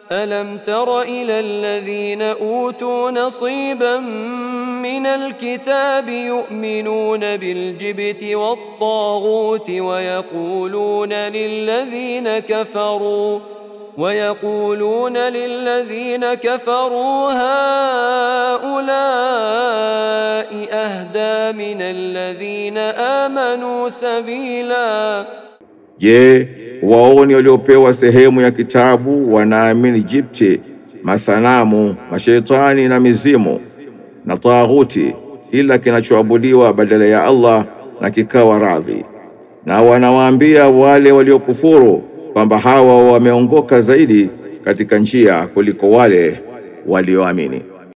ألم تر إلى الذين أوتوا نصيبا من الكتاب يؤمنون بالجبت والطاغوت ويقولون للذين كفروا هؤلاء أهدى من الذين آمنوا سبيلا. Je, waoni waliopewa sehemu ya kitabu wanaamini jibti, masanamu, mashaitani na mizimu na taghuti, ila kinachoabudiwa badala ya Allah na kikawa radhi, na wanawaambia wale waliokufuru kwamba hawa wameongoka zaidi katika njia kuliko wale walioamini.